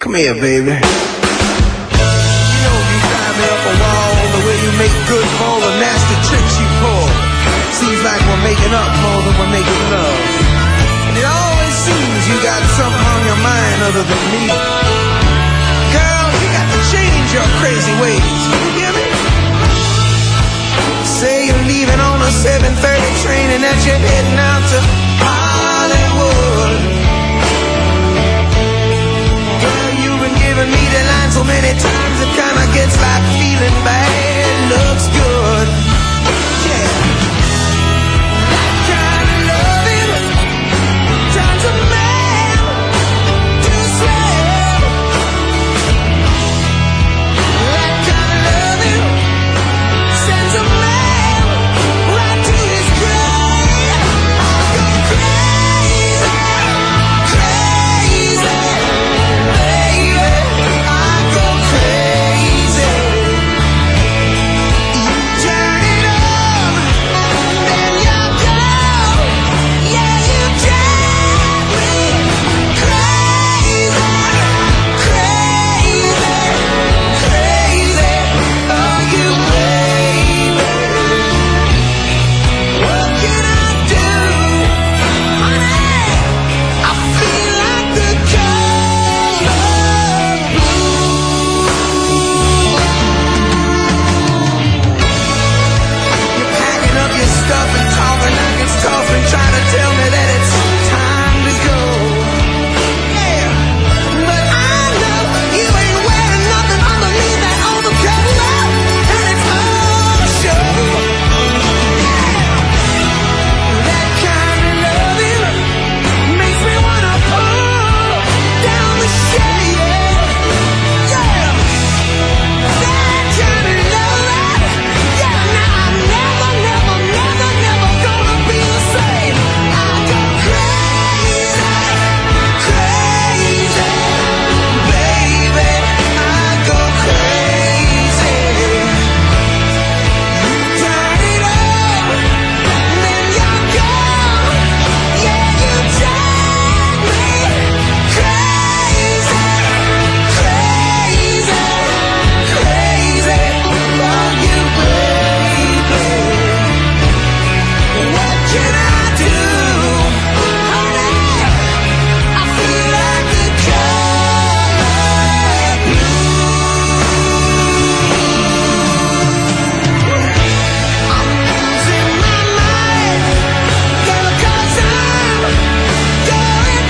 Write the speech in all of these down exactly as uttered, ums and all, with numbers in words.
Come here, baby. You know you drive me up a wall, the way you make good for all the nasty tricks you pull. Seems like we're making up more than we're making love. And it always seems you got something on your mind other than me. Girl, you got to change your crazy ways. You hear me? Say you're leaving on a seven thirty train and that you're heading out to Hollywood. Girl, you've been giving me the line so many times it kinda gets like feeling bad looks good. Yeah. That kind of loving turns a man to slave. That kind of loving sends a man right to his grave. I go crazy, crazy, baby. I go crazy. You turn it on, then you go. Yeah, you drive me crazy, crazy, crazy. Oh, you baby. What can I do, honey? I feel like the color blue. You're packing up your stuff and talking like it's tough and trying to tell me that it's time to go. Yeah, but I know you ain't wearing nothing underneath that overcoat, and it's all show. That kind of loving makes me wanna pull down the shade. Yeah, that kind of loving. Yeah, now I'm never, never, never, never gonna be the same. I go crazy, crazy, baby. I go crazy. You turn it on, then you're gone. Yeah, you drive me crazy, crazy, crazy. Oh, you baby. What can I do, honey? I feel like the color blue. I'm losing my mind, girl, 'cause I'm going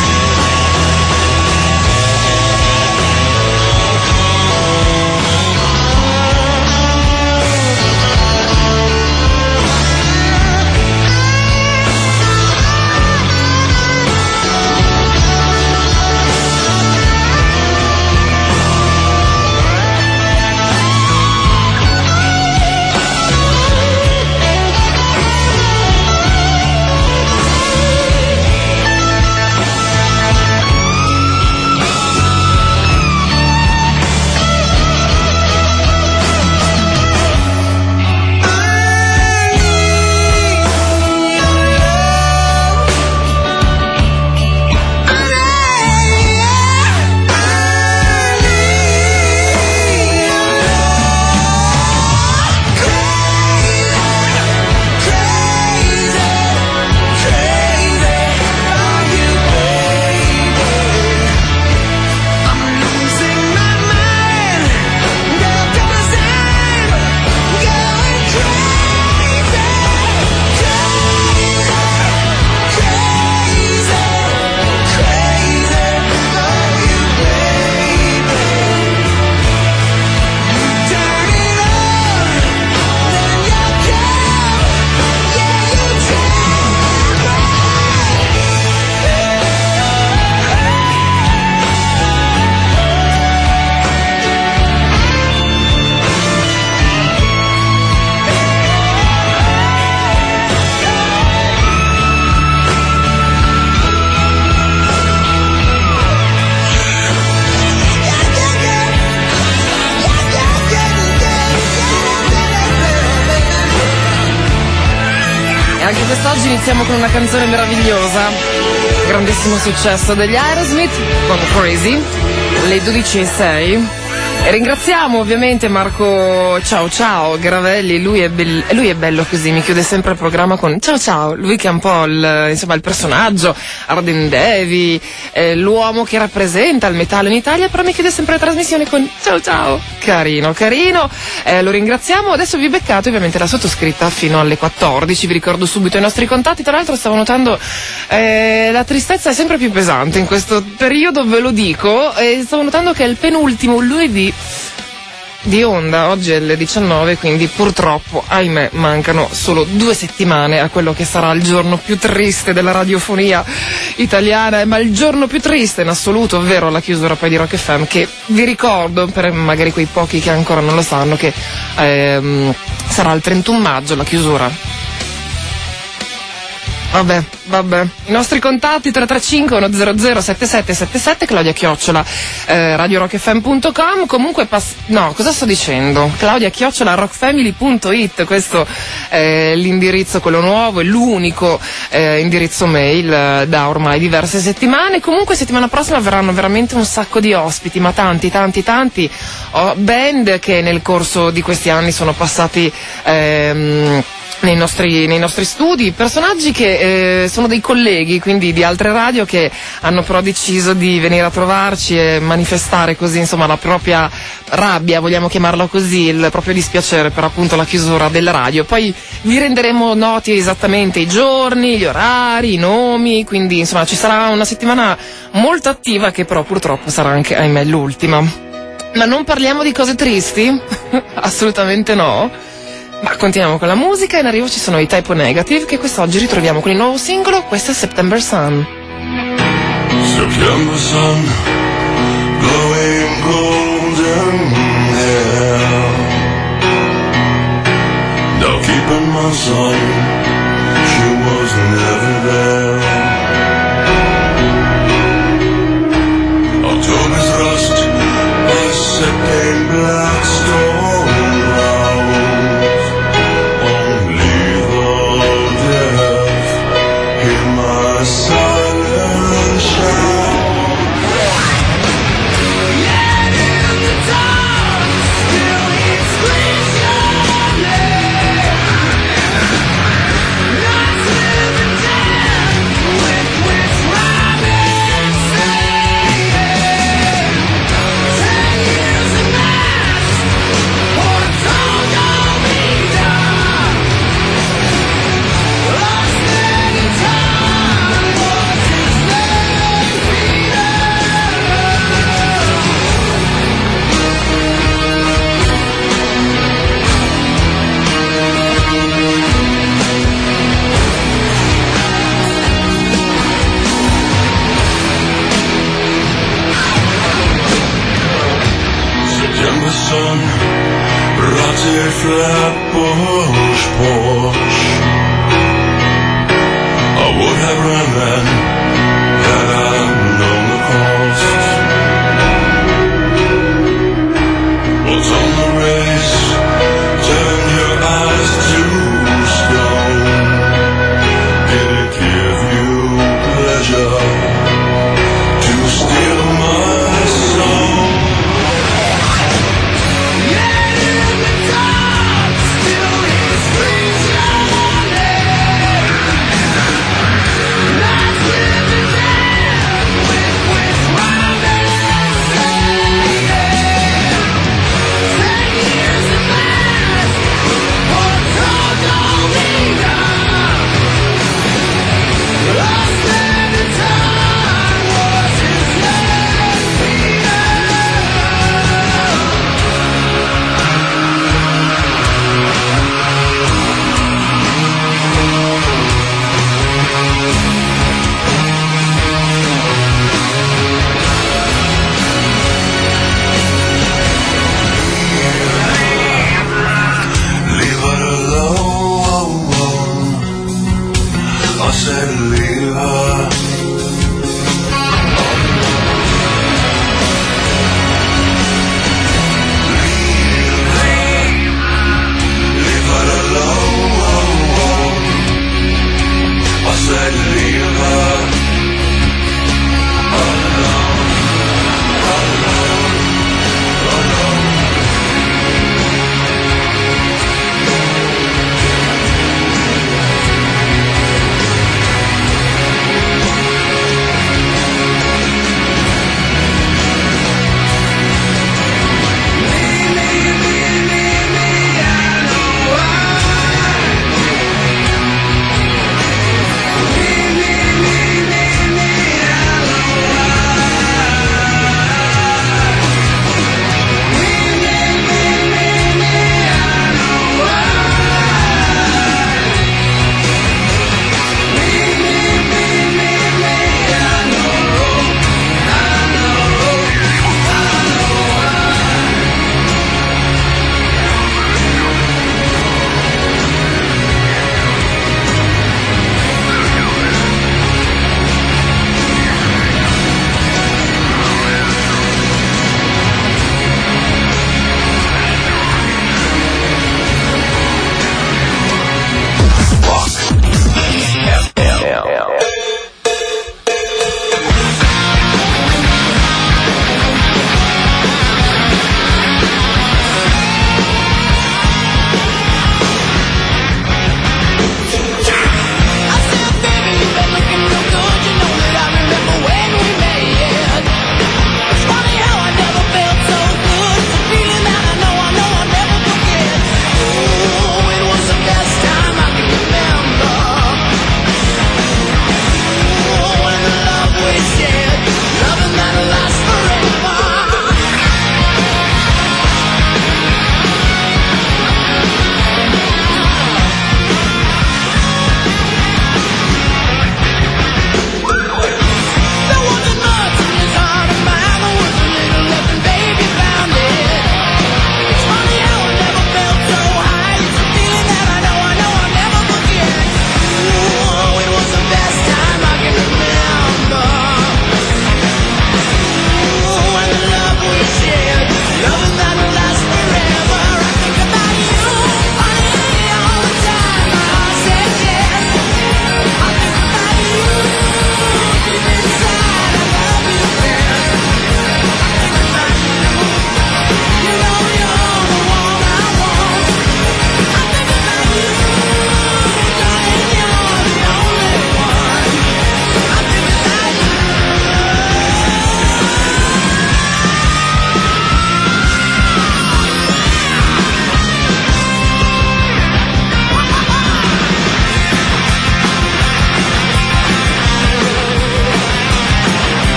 Anche quest'oggi iniziamo con una canzone meravigliosa, grandissimo successo degli Aerosmith con Crazy. le dodici e sei. E ringraziamo ovviamente Marco Ciao Ciao Gravelli, lui è, be- lui è bello così, mi chiude sempre il programma con ciao ciao, lui che è un po' il, insomma, il personaggio, Arden Devi, eh, l'uomo che rappresenta il metallo in Italia, però mi chiude sempre la trasmissione con ciao ciao, carino, carino, eh, lo ringraziamo. Adesso vi beccate ovviamente la sottoscritta fino alle quattordici, vi ricordo subito i nostri contatti. Tra l'altro stavo notando eh, la tristezza è sempre più pesante in questo periodo, ve lo dico, e stavo notando che è il penultimo lunedì di onda, oggi è le diciannove, quindi purtroppo, ahimè, mancano solo due settimane a quello che sarà il giorno più triste della radiofonia italiana, ma il giorno più triste in assoluto, ovvero la chiusura poi di Rock F M, che vi ricordo, per magari quei pochi che ancora non lo sanno, che ehm, sarà il trentuno maggio la chiusura. Vabbè, vabbè. I nostri contatti tre tre cinque uno zero zero sette sette sette sette, Claudia Chiocciola, eh, radio rock f m punto com. Comunque, pass- no, cosa sto dicendo? Claudia Chiocciola rockfamily punto it, questo è l'indirizzo, quello nuovo, è l'unico eh, indirizzo mail eh, da ormai diverse settimane. Comunque settimana prossima verranno veramente un sacco di ospiti, ma tanti, tanti, tanti. Ho band che nel corso di questi anni sono passati ehm, Nei nostri, nei nostri studi, personaggi che eh, sono dei colleghi, quindi di altre radio, che hanno però deciso di venire a trovarci e manifestare così, insomma, la propria rabbia, vogliamo chiamarla così, il proprio dispiacere per appunto la chiusura della radio. Poi vi renderemo noti esattamente i giorni, gli orari, i nomi, quindi insomma ci sarà una settimana molto attiva, che però purtroppo sarà anche, ahimè, l'ultima. Ma non parliamo di cose tristi? Assolutamente no. Ma continuiamo con la musica, e in arrivo ci sono i Type O Negative, che quest'oggi ritroviamo con il nuovo singolo. Questo è September Sun. September sun, glowing golden hair. Now keeping my son, she was never there. October's rust, a setting black stone. Sun, rotted Flatbush Porsche. I would have run then, had I known the cost. What's on the race? Turn your eyes to stone. Did it give you pleasure to steal my soul? Yeah, in the dark, still he's freezing.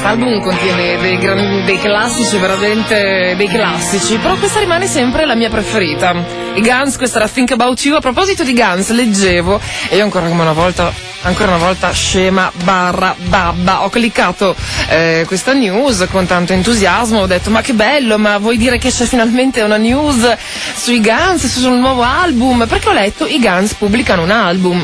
L'album contiene dei, gran, dei classici, veramente dei classici, però questa rimane sempre la mia preferita. I Guns, questa era Think About You. A proposito di Guns, leggevo, e io ancora come una volta, ancora una volta scema barra babba, ho cliccato eh, questa news con tanto entusiasmo, ho detto ma che bello, ma vuoi dire che c'è finalmente una news sui Guns, sul nuovo album? Perché ho letto i Guns pubblicano un album.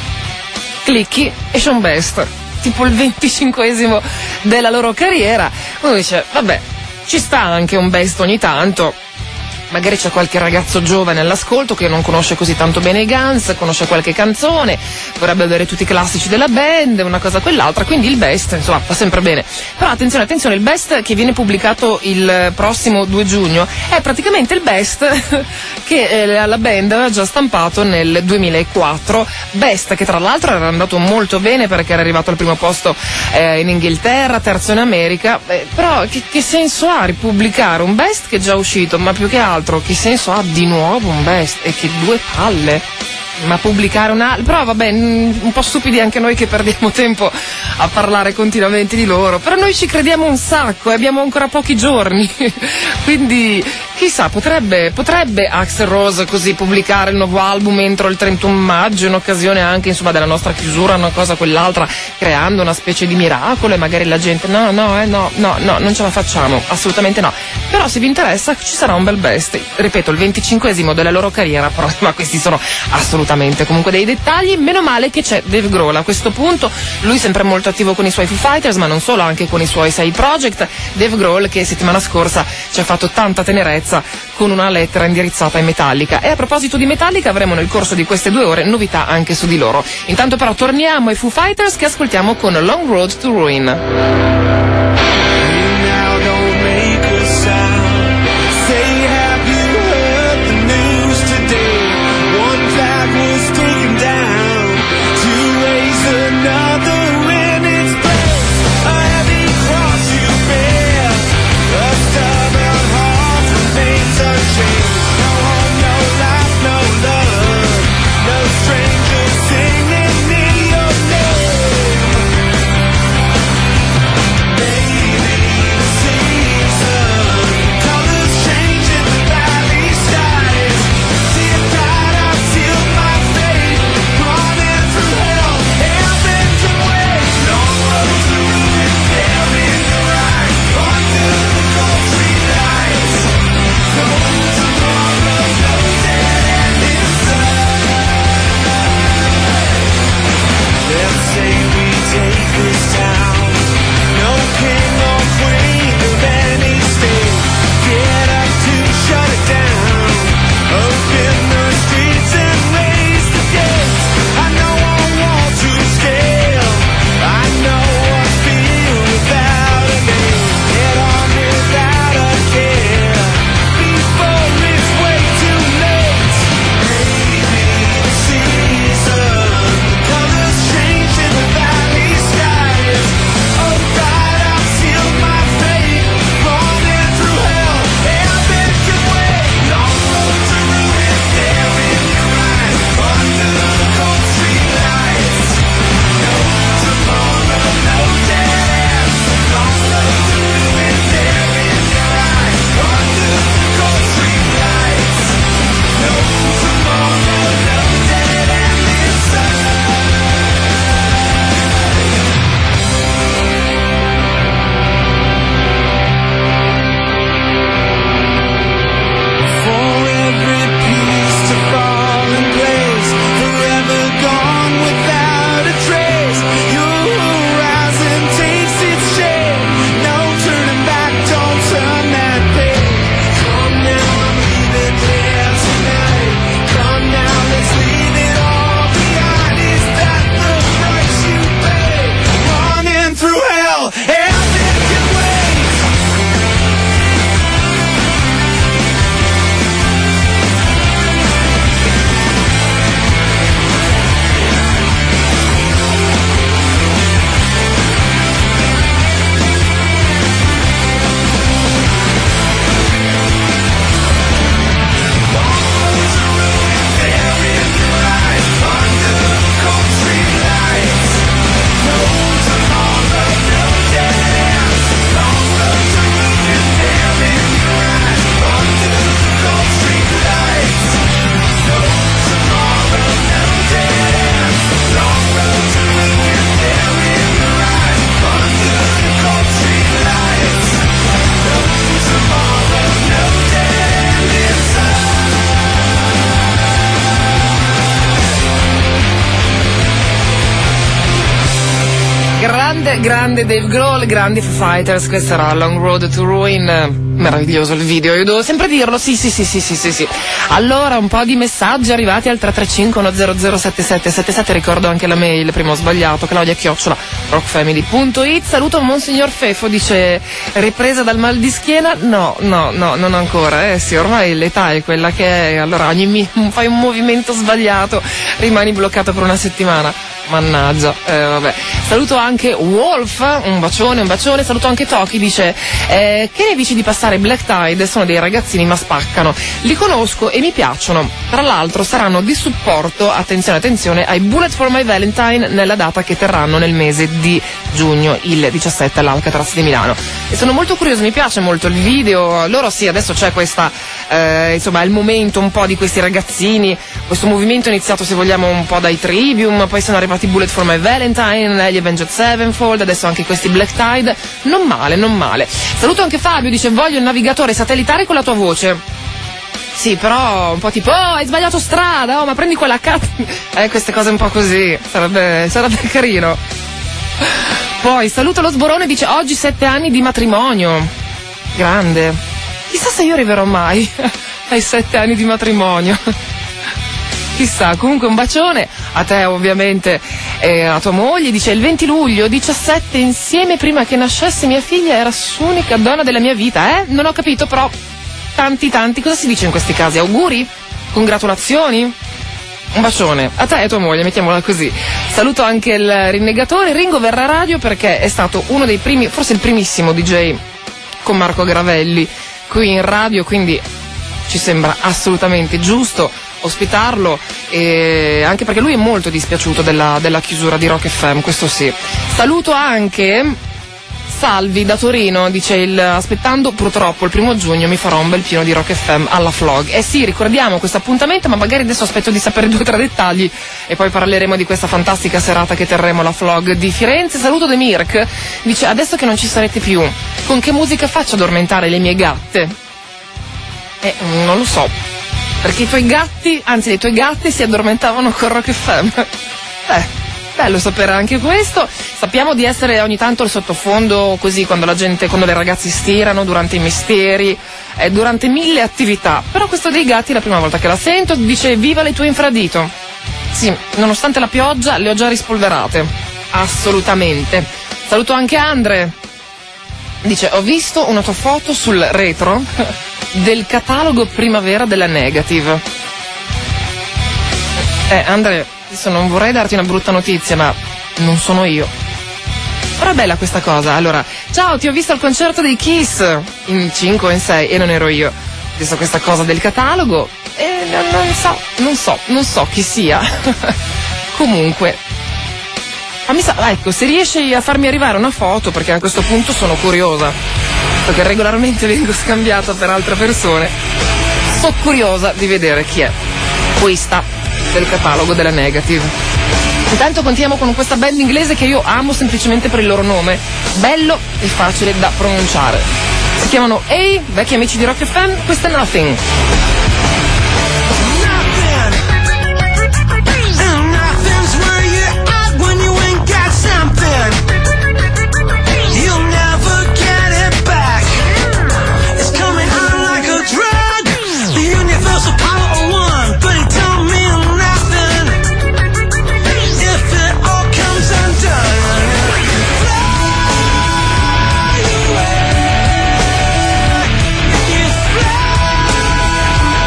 Clicchi, esce un best, tipo il venticinquesimo della loro carriera. Uno dice, vabbè, ci sta anche un best ogni tanto. Magari c'è qualche ragazzo giovane all'ascolto che non conosce così tanto bene i Guns, conosce qualche canzone, vorrebbe avere tutti i classici della band, una cosa quell'altra, quindi il best, insomma, va sempre bene. Però attenzione, attenzione, il best che viene pubblicato il prossimo due giugno è praticamente il best che eh, la band aveva già stampato nel duemilaquattro, best che tra l'altro era andato molto bene perché era arrivato al primo posto eh, in Inghilterra, terzo in America, eh, però che, che senso ha ripubblicare un best che è già uscito, ma più che altro che senso ha di nuovo un best? E che due palle, ma pubblicare un altro, però vabbè, un po' stupidi anche noi che perdiamo tempo a parlare continuamente di loro, però noi ci crediamo un sacco e abbiamo ancora pochi giorni quindi chissà, potrebbe, potrebbe Axl Rose così pubblicare il nuovo album entro il trentuno maggio, in occasione anche insomma della nostra chiusura, una cosa quell'altra, creando una specie di miracolo, e magari la gente no no eh no no no non ce la facciamo, assolutamente no. Però se vi interessa ci sarà un bel best, ripeto, il venticinquesimo della loro carriera, però ma questi sono assolutamente comunque dei dettagli. Meno male che c'è Dave Grohl a questo punto, lui sempre molto attivo con i suoi Foo Fighters, ma non solo, anche con i suoi side project. Dave Grohl che settimana scorsa ci ha fatto tanta tenerezza con una lettera indirizzata ai Metallica. E a proposito di Metallica avremo nel corso di queste due ore novità anche su di loro. Intanto però torniamo ai Foo Fighters che ascoltiamo con Long Road to Ruin. Season, colors changing. Grande, grande Dave Grohl, grandi Foo Fighters, questa era Long Road to Ruin. Meraviglioso il video, io devo sempre dirlo, sì sì sì sì sì sì sì. Allora, un po' di messaggi arrivati al tre tre cinque uno zero zero sette sette sette sette, ricordo anche la mail, prima ho sbagliato, Claudia chiocciola rockfamily punto it. Saluto Monsignor Fefo, dice ripresa dal mal di schiena, no, no, no, non ancora, eh sì, ormai l'età è quella che è, allora ogni mi- fai un movimento sbagliato, rimani bloccato per una settimana. Mannaggia, eh, vabbè. Saluto anche Wolf, un bacione, un bacione. Saluto anche Toki, dice eh, che ne dici di passare Black Tide? Sono dei ragazzini ma spaccano. Li conosco e mi piacciono. Tra l'altro saranno di supporto, attenzione, attenzione, ai Bullet for My Valentine nella data che terranno nel mese di giugno, il diciassette all'Alcatraz di Milano. E sono molto curioso, mi piace molto il video. Loro sì, adesso c'è questa, eh, insomma, è il momento un po' di questi ragazzini. Questo movimento è iniziato, se vogliamo, un po' dai Trivium, poi sono arrivati Bullet for My Valentine, gli Avenged Sevenfold, adesso anche questi Black Tide. Non male, non male. Saluto anche Fabio, dice voglio il navigatore satellitare con la tua voce. Sì, però un po' tipo, oh, hai sbagliato strada, oh, ma prendi quella cazzo. Eh, queste cose un po' così, sarebbe, sarebbe carino. Poi saluto lo Sborone, dice oggi sette anni di matrimonio. Grande. Chissà se io arriverò mai ai sette anni di matrimonio. Chissà, comunque un bacione a te ovviamente e a tua moglie. Dice il venti luglio diciassette insieme prima che nascesse mia figlia, era l'unica donna della mia vita, eh? Non ho capito, però tanti tanti, cosa si dice in questi casi? Auguri? Congratulazioni? Un bacione a te e a tua moglie, mettiamola così. Saluto anche il rinnegatore. Ringo verrà a radio perché è stato uno dei primi, forse il primissimo D J con Marco Gravelli qui in radio, quindi ci sembra assolutamente giusto ospitarlo, e anche perché lui è molto dispiaciuto della, della chiusura di Rock F M, questo sì. Saluto anche Salvi da Torino, dice il, aspettando purtroppo il primo giugno mi farò un bel pieno di Rock F M alla Flog. Eh sì, ricordiamo questo appuntamento, ma magari adesso aspetto di sapere due o tre dettagli e poi parleremo di questa fantastica serata che terremo alla Flog di Firenze. Saluto De Mirk, dice adesso che non ci sarete più, con che musica faccio addormentare le mie gatte? Eh, non lo so, perché i tuoi gatti, anzi le tue gatte si addormentavano con Rock F M. Eh, bello sapere anche questo. Sappiamo di essere ogni tanto il sottofondo, così, quando la gente, quando le ragazze stirano, durante i mestieri, eh, durante mille attività. Però questo dei gatti è la prima volta che la sento. Dice viva le tue infradito. Sì, nonostante la pioggia le ho già rispolverate. Assolutamente. Saluto anche Andre. Dice ho visto una tua foto sul retro del catalogo primavera della Negative. Eh, Andre, adesso non vorrei darti una brutta notizia, ma non sono io. Però è bella questa cosa. Allora, ciao, ti ho visto al concerto dei Kiss in cinque o in sei e non ero io. Ho visto questa cosa del catalogo e non, non so, non so, non so chi sia. Comunque, fammi sa- ecco, se riesci a farmi arrivare una foto, perché a questo punto sono curiosa, perché regolarmente vengo scambiata per altre persone. Sono curiosa di vedere chi è questa del catalogo della Negative. Intanto continuiamo con questa band inglese che io amo semplicemente per il loro nome, bello e facile da pronunciare. Si chiamano Hey, vecchi amici di Rock F M, questa è Nothing. Fly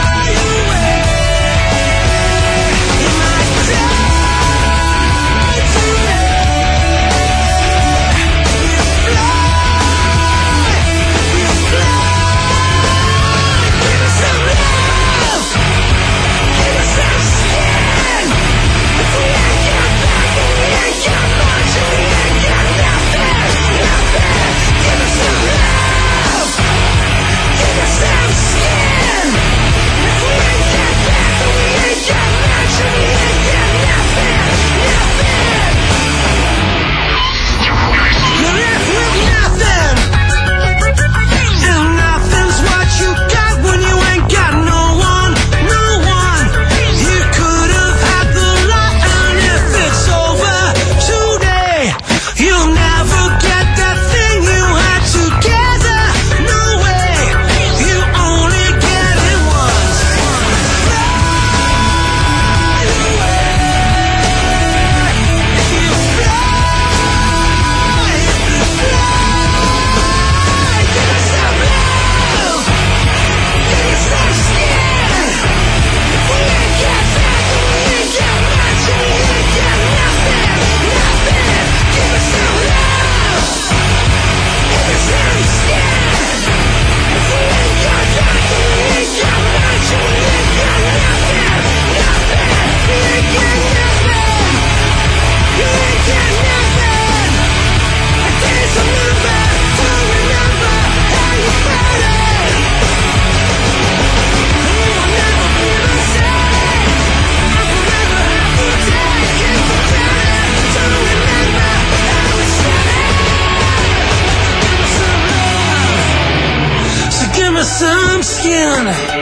skin.